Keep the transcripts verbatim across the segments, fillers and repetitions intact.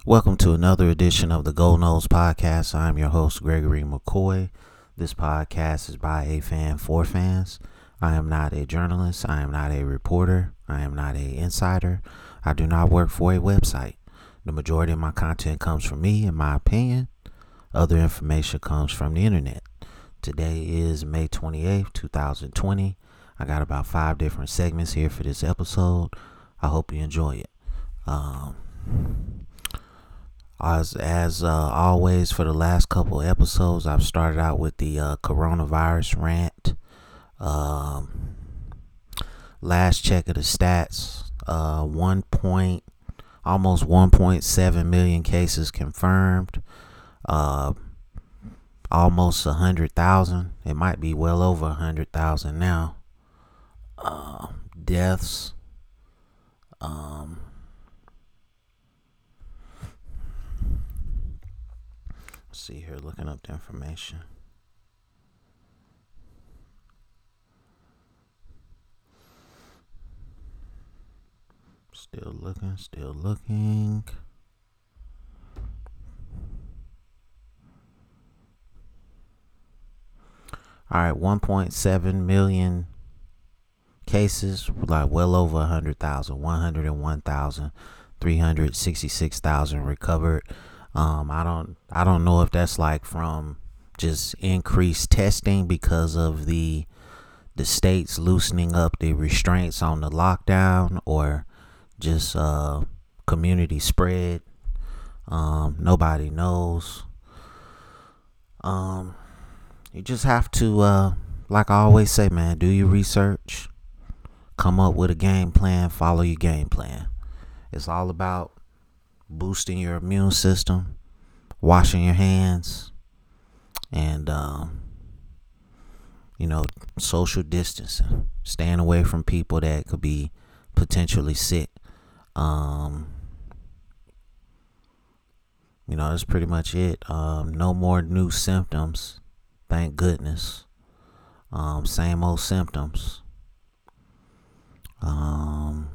Welcome to another edition of the Go Nose Podcast. I'm your host, Gregory McCoy. This podcast is by a fan for fans. I am not a journalist. I am not a reporter. I am not an insider. I do not work for a website. The majority of my content comes from me, in my opinion. Other information comes from the internet. Today is May twenty-eighth, twenty twenty. I got about five different segments here for this episode. I hope you enjoy it. Um... As as uh, always, for the last couple episodes, I've started out with the uh, coronavirus rant. Um, last check of the stats, uh, one point, almost one point seven million cases confirmed. Uh, almost a hundred thousand. It might be well over a hundred thousand now. Uh, deaths. Um. See here, looking up the information. Still looking, still looking. All right, one point seven million cases, like well over one hundred thousand, one hundred one thousand three hundred sixty-six thousand recovered. Um, I don't, I don't know if that's like from just increased testing because of the, the states loosening up the restraints on the lockdown, or just uh, community spread. Um, nobody knows. Um, you just have to, uh, like I always say, man, do your research, come up with a game plan, follow your game plan. It's all about boosting your immune system, washing your hands, and um, you know, social distancing, staying away from people that could be potentially sick. Um, you know, that's pretty much it. Um, no more new symptoms, thank goodness. Um, same old symptoms. Um.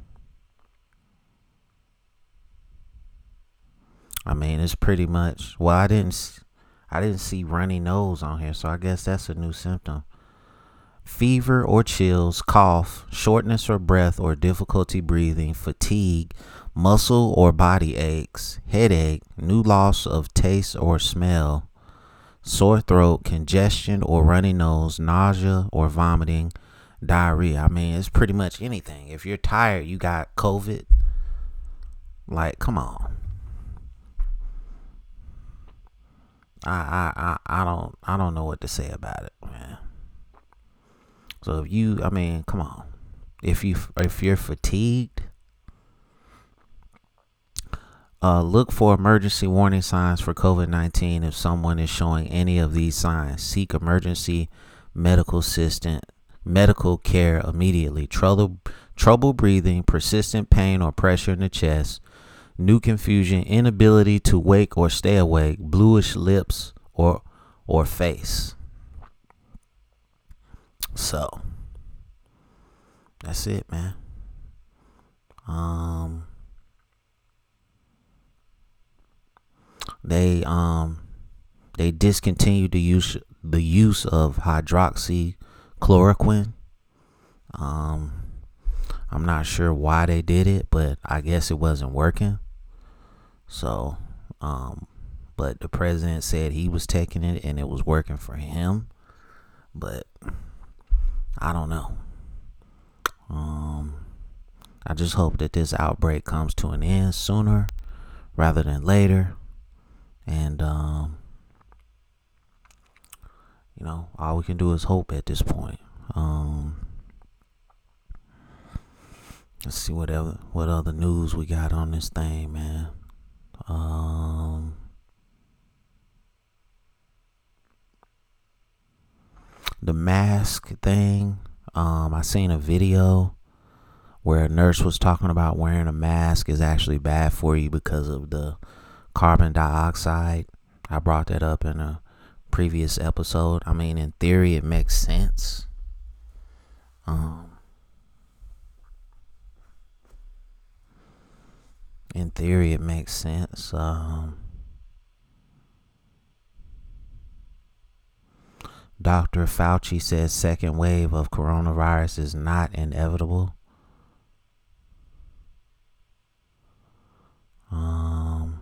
I mean, it's pretty much, well, I didn't, I didn't see runny nose on here, so I guess that's a new symptom. Fever or chills, cough, shortness or breath or difficulty breathing, fatigue, muscle or body aches, headache, new loss of taste or smell, sore throat, congestion or runny nose, nausea or vomiting, diarrhea. I mean, it's pretty much anything. If you're tired, you got COVID. Like, come on. I, I, I, I don't I don't know what to say about it, man. So if you, I mean, come on. If you if you're fatigued, uh, look for emergency warning signs for COVID nineteen. If someone is showing any of these signs, seek emergency medical assistant medical care immediately. Trouble trouble breathing, persistent pain or pressure in the chest, new confusion, inability to wake or stay awake, bluish lips or or face. So that's it, man. Um, they um they discontinued the use the use of hydroxychloroquine. Um, I'm not sure why they did it, but I guess it wasn't working. So, um, but the president said he was taking it and it was working for him. But I don't know. Um, I just hope that this outbreak comes to an end sooner rather than later. And, um, you know, all we can do is hope at this point. Um, let's see what other, what other news we got on this thing, man. Um, the mask thing. Um, I seen a video where a nurse was talking about wearing a mask is actually bad for you because of the carbon dioxide. I brought that up in a previous episode. I mean, in theory, it makes sense. Um, In theory, it makes sense. Um, Doctor Fauci says second wave of coronavirus is not inevitable. Um,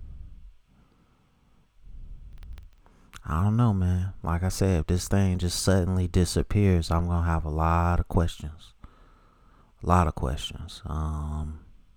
I don't know, man. Like I said, if this thing just suddenly disappears, I'm gonna have a lot of questions. A lot of questions. Um,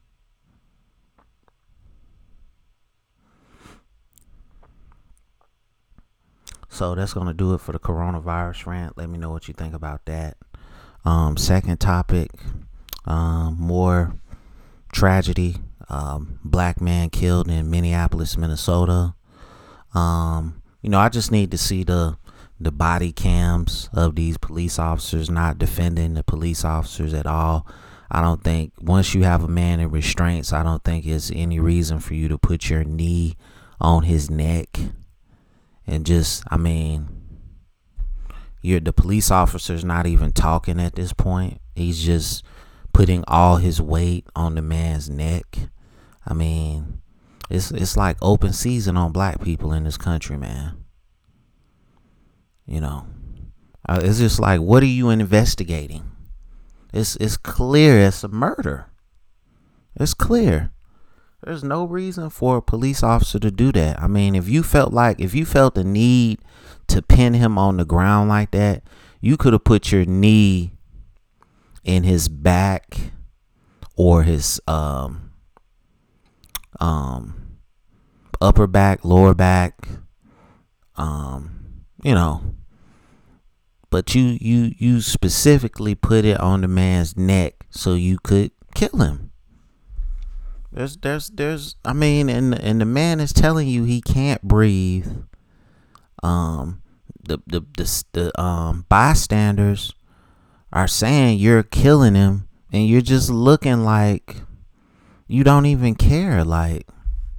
so that's gonna do it for the coronavirus rant. Let me know what you think about that. Um, second topic, um, more tragedy. Um, black man killed in Minneapolis, Minnesota. Um, you know, I just need to see the the body cams of these police officers, not defending the police officers at all. I don't think once you have a man in restraints, I don't think it's any reason for you to put your knee on his neck and just, I mean, you're the police officer's not even talking at this point. He's just putting all his weight on the man's neck. I mean, it's it's like open season on black people in this country, man. You know, uh, it's just like, what are you investigating? It's it's clear it's a murder. It's clear. There's no reason for a police officer to do that. I mean, if you felt like if you felt the need to pin him on the ground like that, you could have put your knee in his back or his um um upper back, lower back, um, you know. But you you you specifically put it on the man's neck so you could kill him. There's there's there's I mean, and and the man is telling you he can't breathe. Um, the the the, the um bystanders are saying you're killing him, and you're just looking like you don't even care. Like,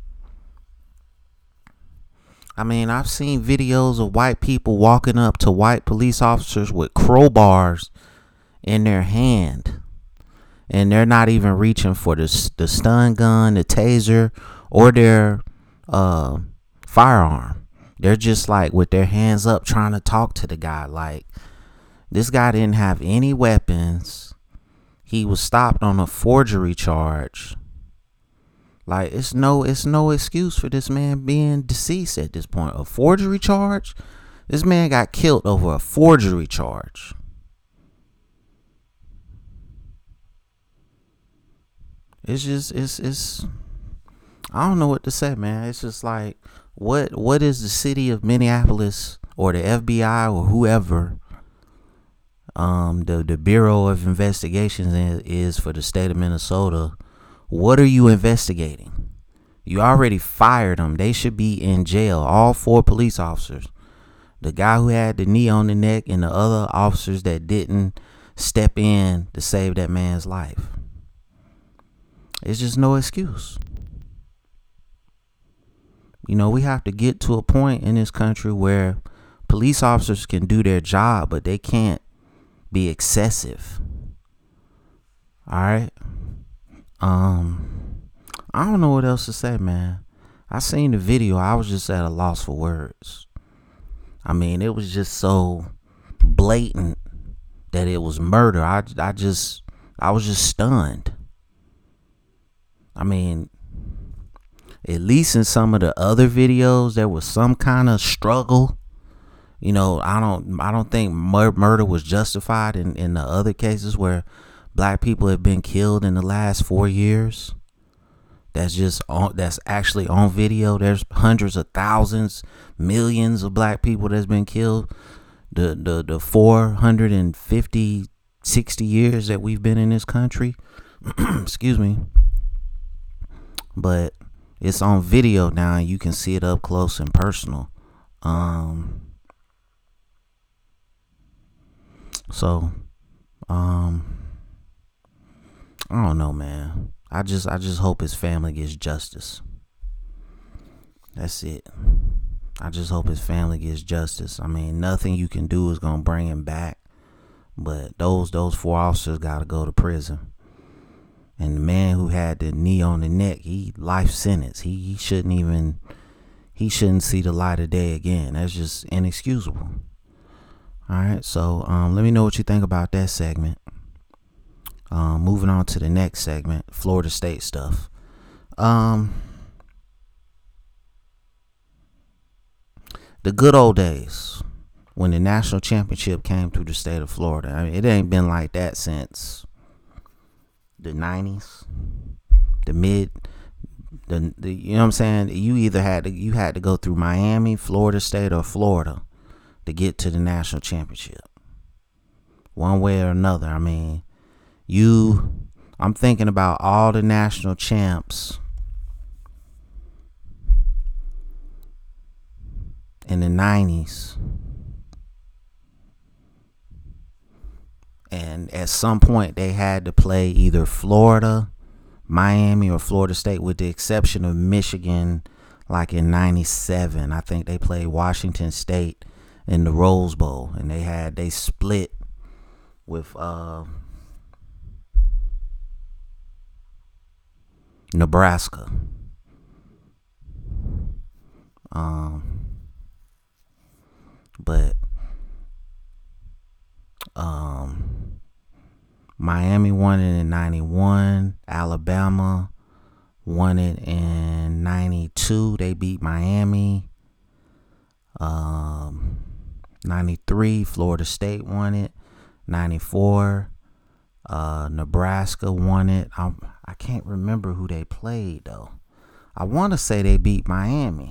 I mean, I've seen videos of white people walking up to white police officers with crowbars in their hand, and they're not even reaching for the the stun gun, the taser, or their uh, firearm. They're just like with their hands up trying to talk to the guy. Like, this guy didn't have any weapons. He was stopped on a forgery charge. Like, it's no it's no excuse for this man being deceased at this point. A forgery charge? This man got killed over a forgery charge. It's just it's it's I don't know what to say, man. It's just like, what what is the city of Minneapolis or the F B I or whoever, um the the Bureau of Investigations is, is for the state of Minnesota? What are you investigating? You already fired them. They should be in jail. All four police officers. The guy who had the knee on the neck and the other officers that didn't step in to save that man's life. It's just no excuse. You know, we have to get to a point in this country where police officers can do their job, but they can't be excessive. All right. Um, I don't know what else to say, man. I seen the video. I was just at a loss for words. I mean, it was just so blatant that it was murder. I, I just, I was just stunned. I mean, at least in some of the other videos, there was some kind of struggle. You know, I don't, I don't think mur- murder was justified in, in the other cases where black people have been killed in the last four years. That's just on, that's actually on video. There's hundreds of thousands, millions of black people that's been killed. The the the four hundred fifty, sixty years that we've been in this country. Excuse me. But it's on video now, and you can see it up close and personal. Um. So, um. I don't know, man. I just I just hope his family gets justice. That's it. I just hope his family gets justice. I mean, nothing you can do is gonna bring him back. But those those four officers gotta go to prison. And the man who had the knee on the neck, he life sentence. He, he shouldn't even, he shouldn't see the light of day again. That's just inexcusable. All right, so um, let me know what you think about that segment. Um, moving on to the next segment, Florida State stuff. Um, the good old days when the national championship came through the state of Florida. I mean, it ain't been like that since the nineties, the mid, the, the you know what I'm saying. You either had to you had to go through Miami, Florida State, or Florida to get to the national championship. One way or another. I mean, you. I'm thinking about all the national champs in the nineties. And at some point, they had to play either Florida, Miami, or Florida State, with the exception of Michigan, like in ninety-seven. I think they played Washington State in the Rose Bowl, and they had they split with uh, Nebraska. Um, but um, Miami won it in ninety-one. Alabama won it in ninety-two. They beat Miami. Um, ninety-three, Florida State won it. ninety-four, uh, Nebraska won it. I I can't remember who they played though. I want to say they beat Miami.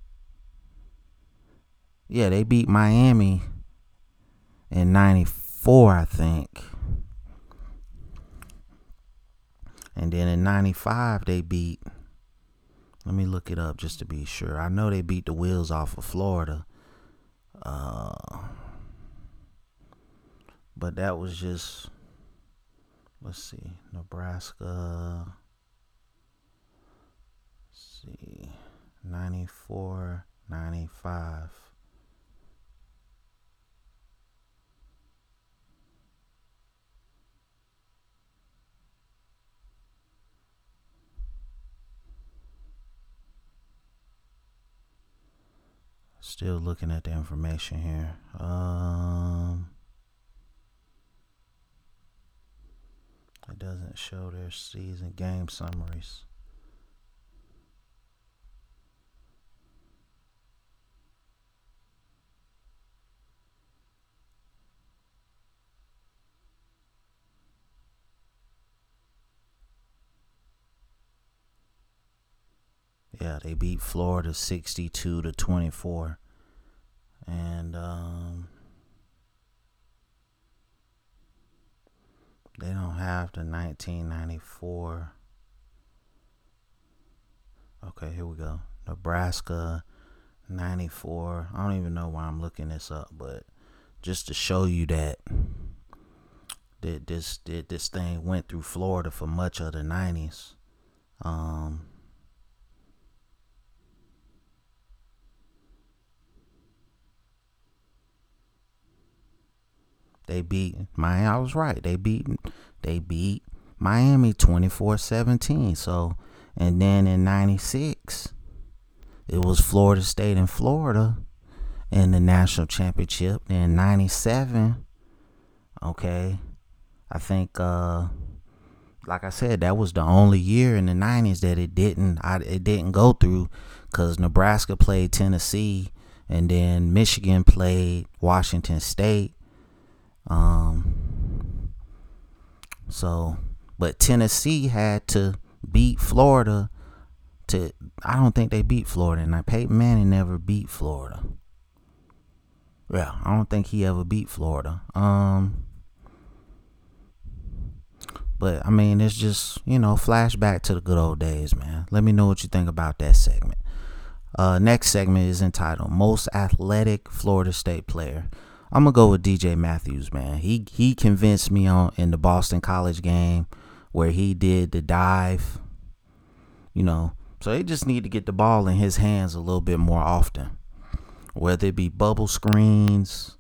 Yeah, they beat Miami in ninety-four, I think. And then in ninety-five, they beat, let me look it up just to be sure. I know they beat the wheels off of Florida. Uh, but that was just, let's see, Nebraska. Let's see, ninety-four, ninety-five. Still looking at the information here. Um, it doesn't show their season game summaries. Yeah, they beat Florida sixty-two to twenty-four. And um, they don't have the nineteen ninety-four. Okay, here we go. Nebraska ninety-four. I don't even know why I'm looking this up, but just to show you that that this that this thing went through Florida for much of the nineties. Um, They beat Miami. I was right. They beat they beat Miami twenty-four seventeen. So, and then in ninety-six, it was Florida State and Florida in the national championship. In ninety-seven, okay, I think uh like I said, that was the only year in the nineties that it didn't I, it didn't go through, because Nebraska played Tennessee, and then Michigan played Washington State. Um, so, but Tennessee had to beat Florida to, I don't think they beat Florida, and Peyton Manning never beat Florida. Yeah, I don't think he ever beat Florida. Um, but I mean, it's just, you know, flashback to the good old days, man. Let me know what you think about that segment. Uh, next segment is entitled Most Athletic Florida State Player. I'm gonna go with D J Matthews, man. He he convinced me on in the Boston College game where he did the dive. You know, so they just need to get the ball in his hands a little bit more often, whether it be bubble screens,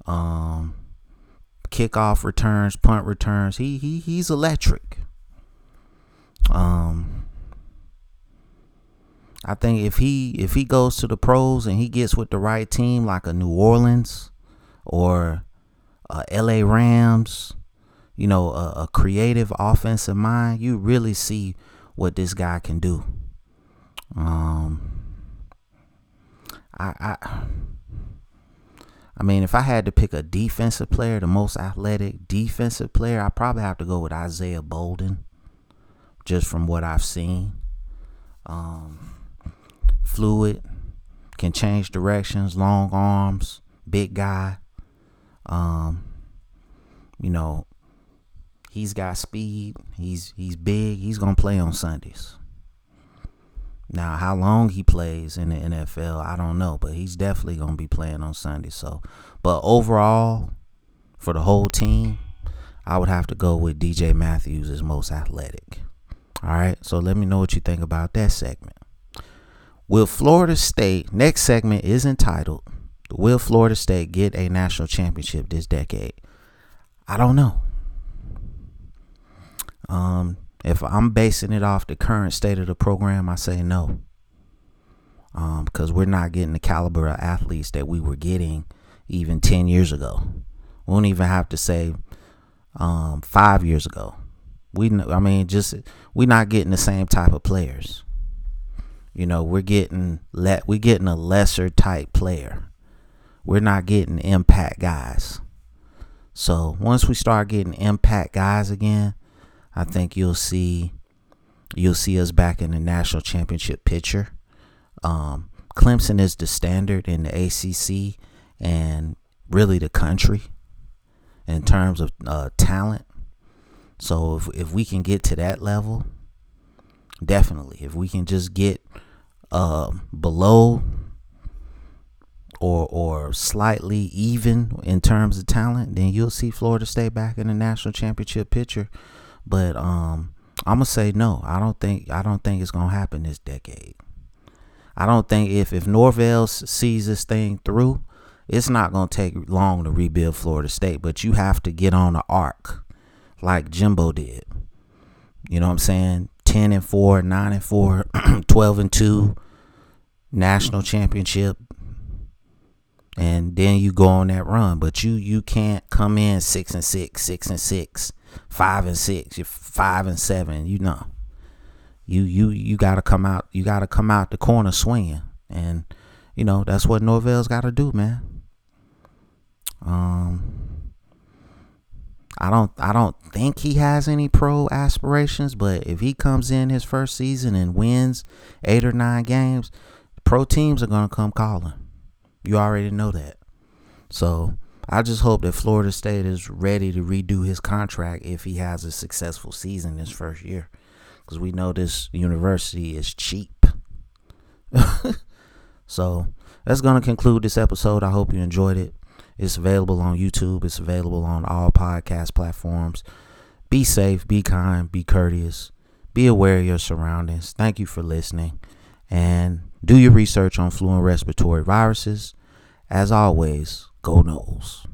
um, kickoff returns, punt returns. He he he's electric. Um, I think if he if he goes to the pros and he gets with the right team, like a New Orleans or a L A Rams, you know, a, a creative offensive mind, you really see what this guy can do. Um, I, I, I mean, if I had to pick a defensive player, the most athletic defensive player, I probably have to go with Isaiah Bolden, just from what I've seen. Um, fluid, can change directions, long arms, big guy. Um, you know, he's got speed. He's he's big. He's gonna play on Sundays. Now, how long he plays in the N F L, I don't know, but he's definitely gonna be playing on Sundays. So, but overall, for the whole team, I would have to go with D J Matthews as most athletic. All right. So let me know what you think about that segment. Will Florida State, next segment is entitled, Will Florida State get a national championship this decade? I don't know. Um, if I'm basing it off the current state of the program, I say no. Um, because we're not getting the caliber of athletes that we were getting even ten years ago. We don't even have to say um, five years ago. We, I mean, just we're not getting the same type of players. You know, we're getting let we're getting a lesser type player. We're not getting impact guys. So once we start getting impact guys again, I think you'll see you'll see us back in the national championship picture. Um, Clemson is the standard in the A C C and really the country in terms of uh, talent. So if if we can get to that level, definitely. If we can just get uh, below or or slightly even in terms of talent, then you'll see Florida State back in the national championship picture. But um, I'm gonna say no. I don't think I don't think it's gonna happen this decade. I don't think if if Norvell sees this thing through, it's not gonna take long to rebuild Florida State. But you have to get on the arc like Jimbo did. You know what I'm saying? ten and four, nine and four, twelve and two, national championship. And then you go on that run. But you you can't come in six and six, six and six, five and six, you're five and seven. You know. You you you gotta come out, you gotta come out the corner swinging. And, you know, that's what Norvell's gotta do, man. Um I don't I don't think he has any pro aspirations, but if he comes in his first season and wins eight or nine games, pro teams are gonna come calling. You already know that. So I just hope that Florida State is ready to redo his contract if he has a successful season his first year. Because we know this university is cheap. So that's gonna conclude this episode. I hope you enjoyed it. It's available on YouTube. It's available on all podcast platforms. Be safe, be kind, be courteous. Be aware of your surroundings. Thank you for listening. And do your research on flu and respiratory viruses. As always, go Noles.